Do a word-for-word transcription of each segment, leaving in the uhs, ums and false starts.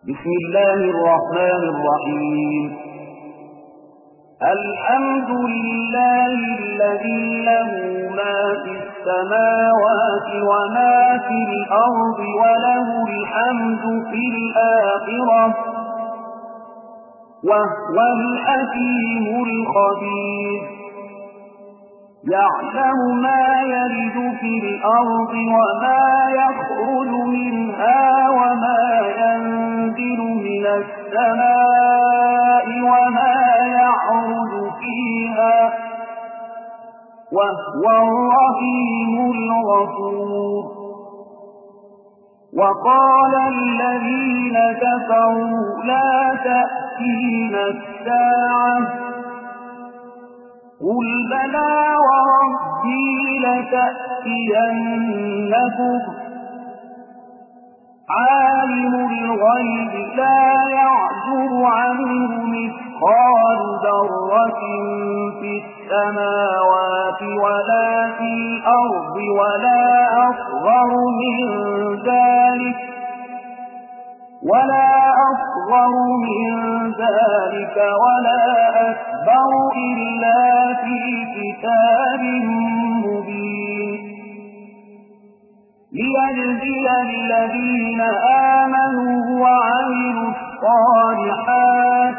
بسم الله الرحمن الرحيم. الحمد لله الذي له ما في السماوات وما في الأرض وله الحمد في الآخرة وهو الحكيم الخبير. يعلم ما يلج في الأرض وما يخرج منها وما ينزل من السماء وما يعرج فيها وهو الرحيم الغفور. وقال الذين كفروا لا تأتينا الساعة قل بلى وربي لتأتينكم عالم الغيب لا يعزب عنه مثقال ذرة في السماوات ولا في الأرض ولا أصغر من ذلك ولا أصغر من ذلك ولا أكبر إلا في كتاب مبين. ليجزي الذين آمنوا وعملوا الصالحات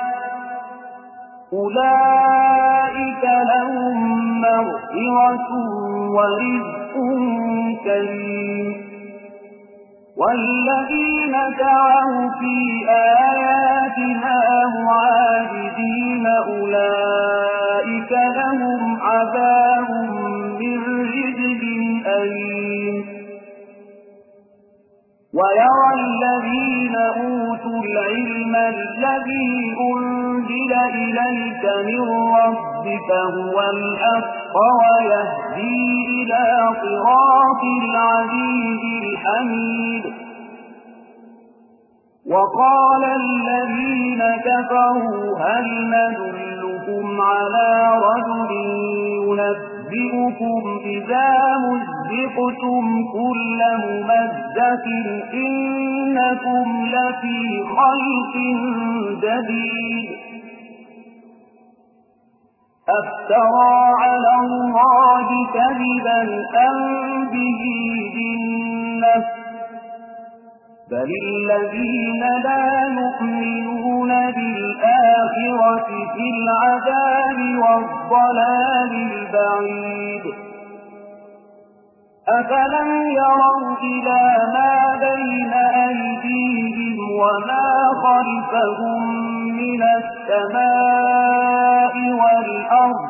أولئك لهم مغفرة ورزق كريم. والذين سعوا في آياتنا معاجزين أولئك لهم عذاب من رجز أليم. ويرى الذين أوتوا العلم الذي أنزل إليك من ربك هو الحق ويهدي إلى صراط العزيز الحميد. وقال الذين كفروا هل ندلكم على رجل ينبئكم إذا مزقتم كل ممزق إنكم لفي خلق جديد. أفترى على الله كذبا أم به جنة بل الذين لا يؤمنون بالآخرة في العذاب والضلال البعيد. أفلم يروا إلى ما بين أيديهم وما خلفهم من السماء والأرض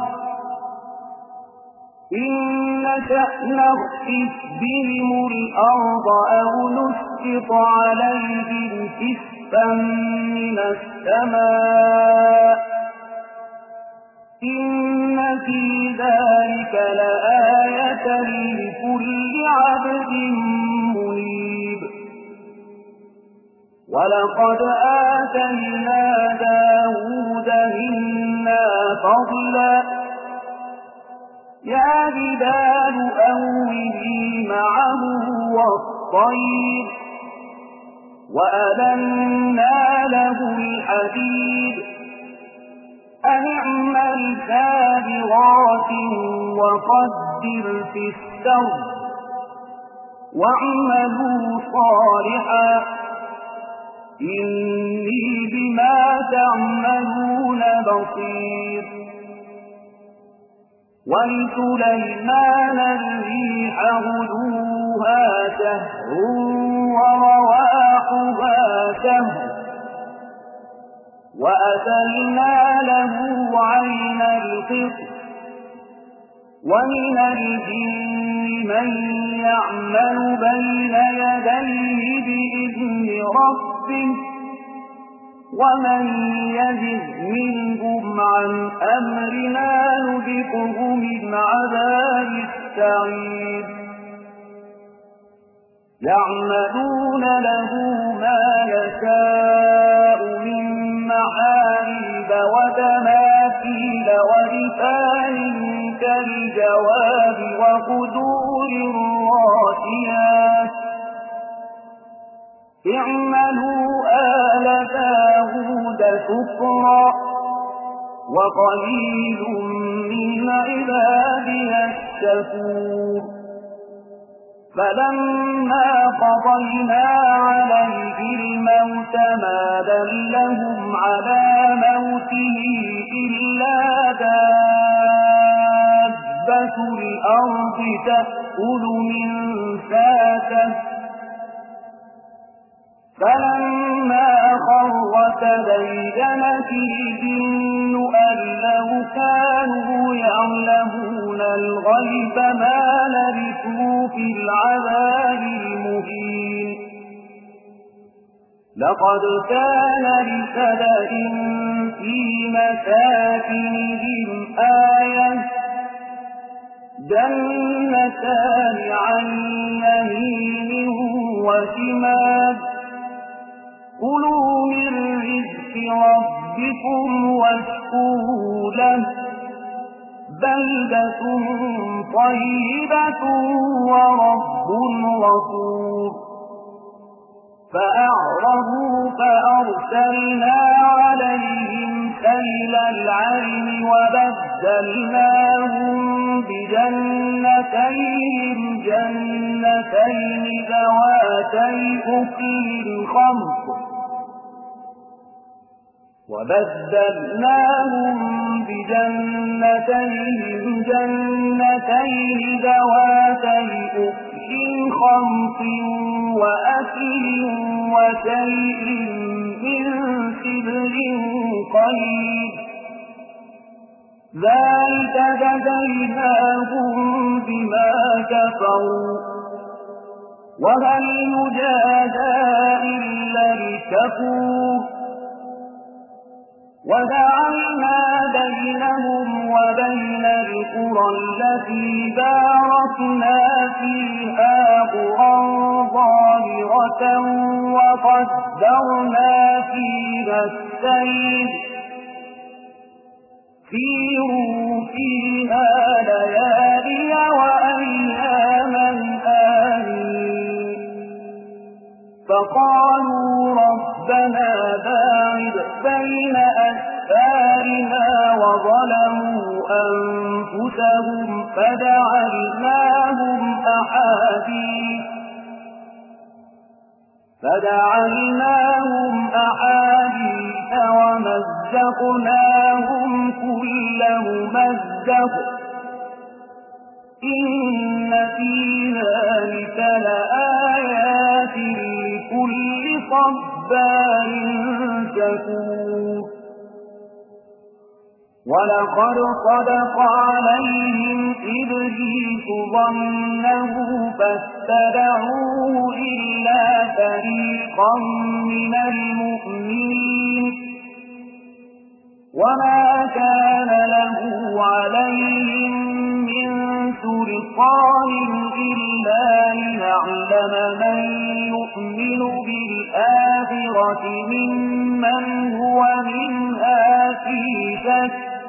إن نشأ نخسف بهم الأرض أو نسقط عليهم كسفا من السماء إن في ذلك لآية لكل عبد منيب. ولقد آتينا داود منا فضلا يا جبال أوبي معه والطير وألنا له الحديد أن اعمل سابغات وقدر في السرد واعملوا صالحا إني بما تعملون بصير. ولسليمان الريح غدوها شهر ورواحها شهر وأسلنا له عين القطر ومن الجن من يعمل بين يديه بإذن ربه ومن يزغ منهم عن أمرنا نذقه من عذاب السعير. يعملون له ما يشاء من محاريب وتماثيل ورفاع كالجواب وقدور الراسيات اعملوا آل سكرا وقليل من عبادي الشكور فلما قضينا عليه الموت ما دلهم على موته إلا دابة الأرض تأكل من ساته فلما خر تبينت الجن أن لو كانوا يعلمون الغيب ما لبثوا في العذاب المهين لقد كان لسبأ في مساكنهم آية جنتان عن يمين وشمال كلوا من رزق ربكم واشكروا له بلدة طيبة ورب غفور فأعرضوا فأرسلنا عليهم سيل العرم وبدلناهم بجنتين جنتين ذواتي أكل خمط وبدلناهم بجنتين جنتين ذواتي أكل خمط وأكل وشيء من سدر قليل ذلك جزيناهم بما كفروا وهل يجازى إلا الكفور وجعلنا بينهم وبين القرى التي باركنا فيها قرى ظاهرة وقدرنا فيها السير سيروا فيها ليالي وأياما آمين فقالوا ربنا باعد بين أسفارنا وظلموا أنفسهم فجعلناهم أحاديث فجعلناهم أحاديث ومزقناهم كل ممزق إن في ذلك لآيات لكل صبار شكور ولقد صدق عليهم إبليس ظنه فاتبعوه إلا فريقا من المؤمنين وما كان له عليهم من سلطان إلا لنعلم من يؤمن بالآخرة ممن هو منها في شك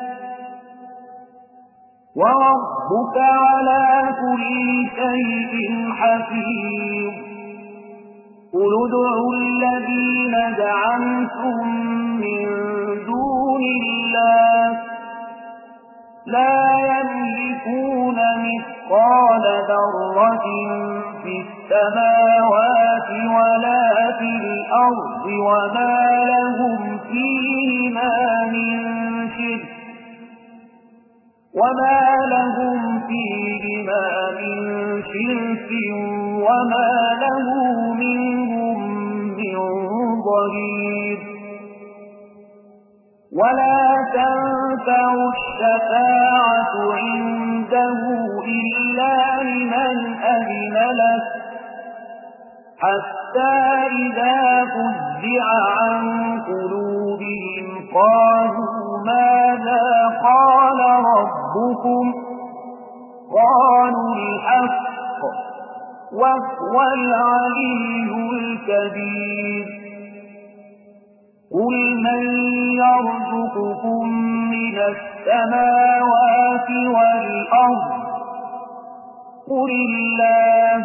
وربك على كل شيء حفيظ قل ادعوا الذين زعمتم من دون الله لا يملكون مثقال ذرة في السماوات ولا في الأرض وما لهم فيهما من شرك وما لهم فيهما من شرك وما له منهم من ظهير ولا تنفع الشفاعة عنده إلا لمن أذن له حتى إذا فزع عن قلوبهم قالوا ماذا قال ربكم قالوا الحق وهو العلي الكبير قل من يرزقكم من السماوات والأرض قل الله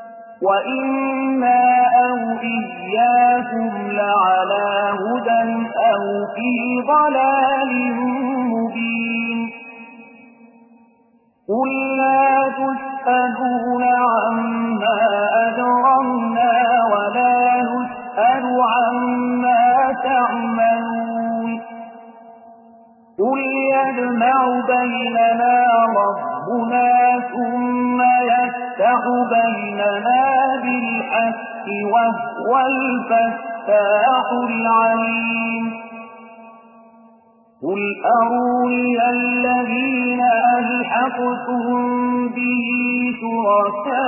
وإنا أو إياكم لعلى هدى لفي ضلال مبين قل لا تسألون عما أجرمنا ولا نسأل عما تعملون قل يجمع بيننا ربنا ثم يفتح بيننا بالحق وهو الفتاح العليم قل أروني الذين ألحقتم به شركاء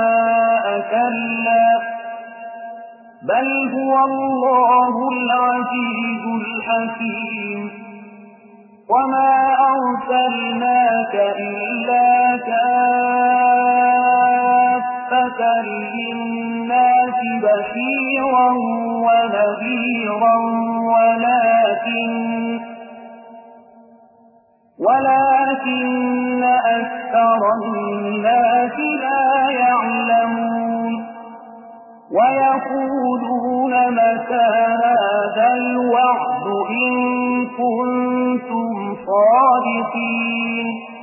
كلا بل هو الله العزيز الحكيم وما أرسلناك إلا كافة للناس بشيرا ونذيرا ولكن ولكن أكثر الناس لا يعلمون ويقولون متى هذا الوعد إن كنتم صادقين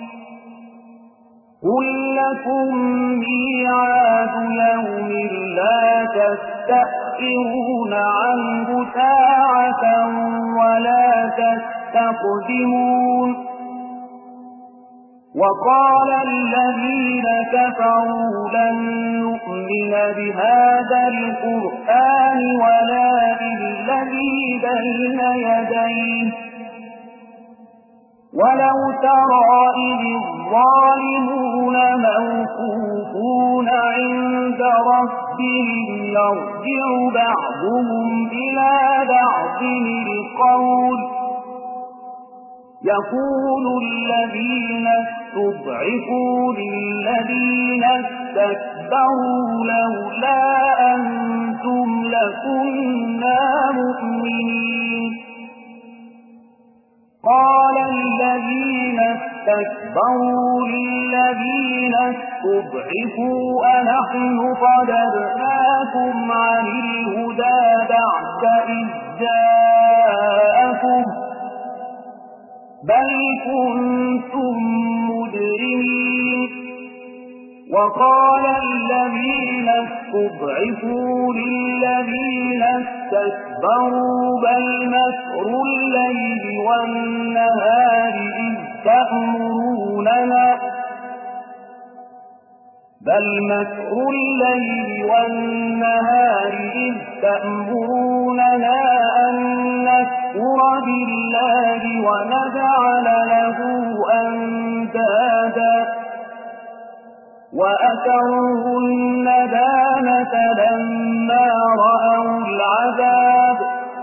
قل لكم ميعاد يوم لا تستأخرون عنه ساعة ولا تستقدمون وقال الذين كفروا لن نؤمن بهذا القرآن ولا بالذي بين يديه ولو ترى إذ الظالمون موقوفون عند ربهم يرجع بعضهم إلى بعض القول يقول الذين استضعفوا للذين استكبروا لولا أنتم لكنا مؤمنين قال الذين استكبروا للذين استضعفوا أنحن صدرناكم عن الهدى بعد إذ جاءكم بل كنتم مجرمين وقال الذين استضعفوا للذين استكبروا بل مكر الليل والنهار إذ تأمروننا بل مكر الليل والنهار إذ تأمروننا أن نكفر بالله ونجعل له أندادا وأسروا الندامة لما رأوا العذاب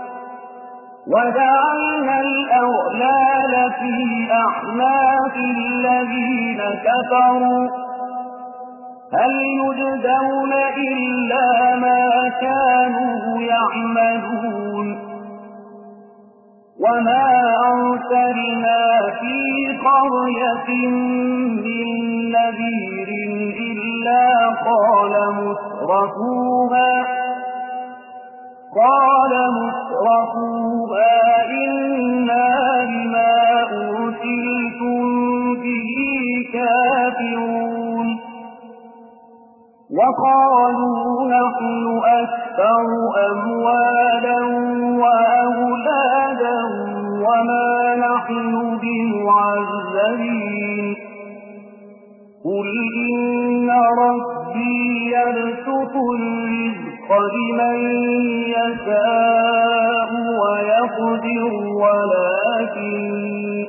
وجعلنا الأغلال في أعناق الذين كفروا هل يجزون إلا ما كانوا يعملون وما أرسلنا في قرية من نذير إلا قال مترفوها قال مترفوها إنا بما أرسلتم به كافرون وقالوا نحن أكثر أموالا وأولادا وما نحن بمعذبين قل إن ربي يبسط الرزق لمن يشاء ويقدر ولكن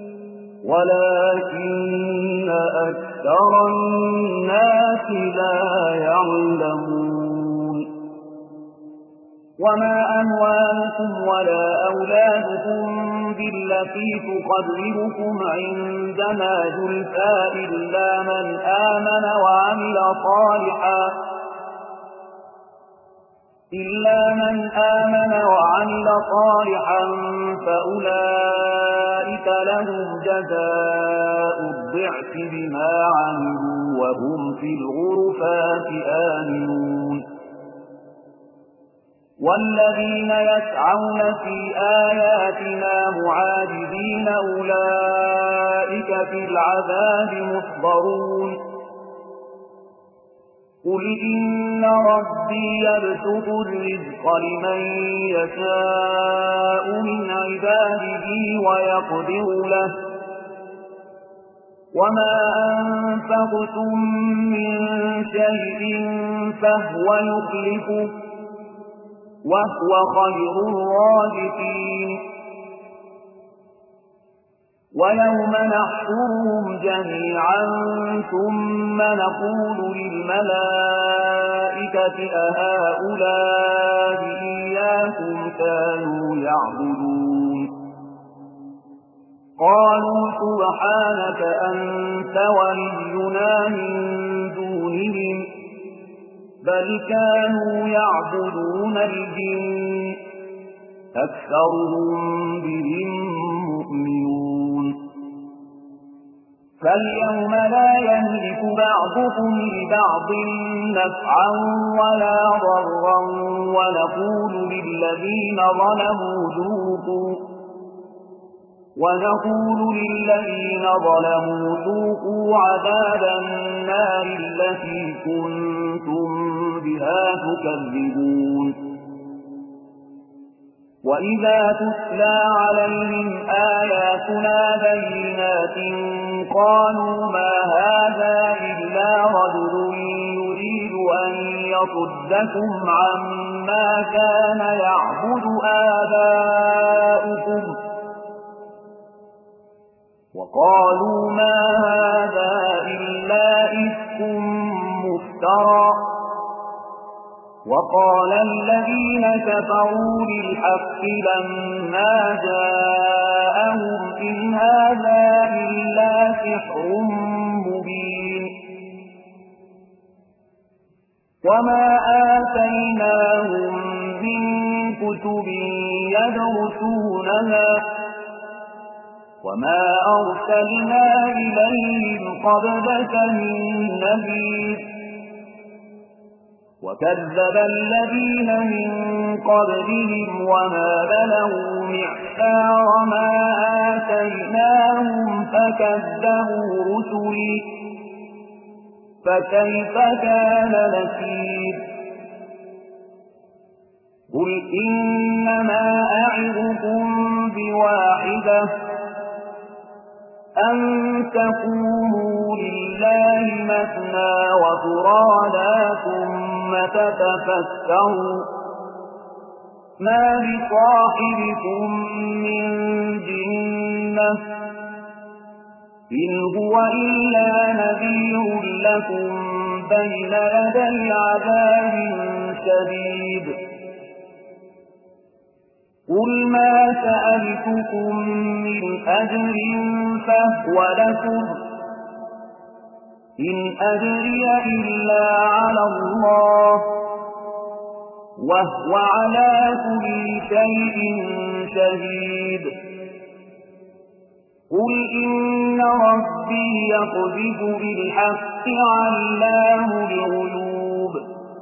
ولكن أكثر الناس لا يعلمون وما أموالكم ولا أولادكم بالتي تقربكم عندنا زلفى إلا من آمن وعمل صالحا إلا من آمن وعمل صالحا فأولئك لهم جزاء الضعف بما عملوا وهم في الغرفات آمنون والذين يسعون في آياتنا معاجزين أولئك في العذاب محضرون قل إن ربي يبسط الرزق لمن يشاء من عباده ويقدر له وما أنفقتم من شيء فهو يخلفه وهو خير الرازقين ويوم نحشرهم جميعا ثم نقول للملائكة أهؤلاء إياكم كانوا يعبدون قالوا سبحانك أنت ولينا من دونهم بل كانوا يعبدون الجن أكثرهم بهم مؤمنون فاليوم لا يملك بعضكم لبعض نفعا ولا ضرا ونقول للذين ظلموا ذوقوا ونقول للذين ظلموا ذوقوا عذاب النار التي كنتم بها تكذبون وإذا تتلى عليهم آياتنا بينات قالوا ما هذا إلا رجل يريد أن يصدكم عما كان يعبد آباؤكم وقالوا ما هذا إلا إفك مفترى وقال الذين كفروا للحق لما جاءهم إن هذا إلا سحر مبين وما آتيناهم من كتب يدرسونها وما أرسلنا إليهم قبلك من نذير وكذب الذين من قبلهم وما بلغوا معشار ما آتيناهم فكذبوا رسلي فكيف كان نكير قل إنما أعظكم بواحدة أن تقوموا لله مثنى وفرادا ثم تتفكروا ما بصاحبكم من جنة إن هو إلا نذير لكم بين يدي عذاب شديد قل ما سألتكم من أجر فهو لكم إن أجري إلا على الله وهو على كل شيء شهيد قل إن ربي يقذف بالحق علام الغيوب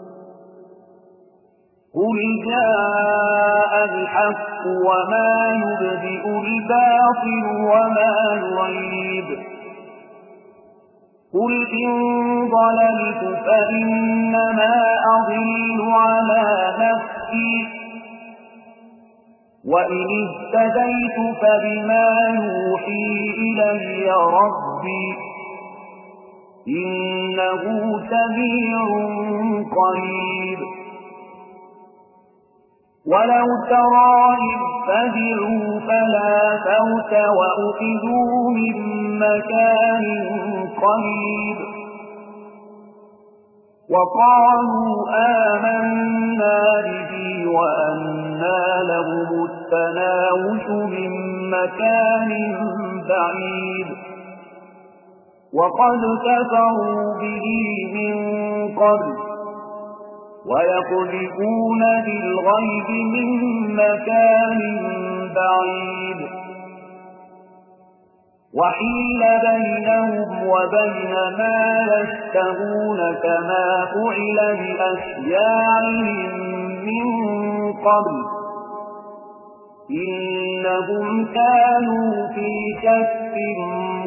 قل جاء الحق وما يبدئ الباطل وما يعيد قل إن ضللت فإنما أضل على نفسي وإن اهتديت فبما يوحي إلي ربي إنه سميع قريب ولو ترى إذ فزعوا فلا فوت وأخذوا من مكان قريب وقالوا آمنا به وأنى لهم التناوش من مكان بعيد وقد كفروا به من قبل ويقذفون بالغيب من مكان بعيد وحيل بينهم وبين ما يشتهون كما فعل بأشياعهم من قبل إنهم كانوا في شك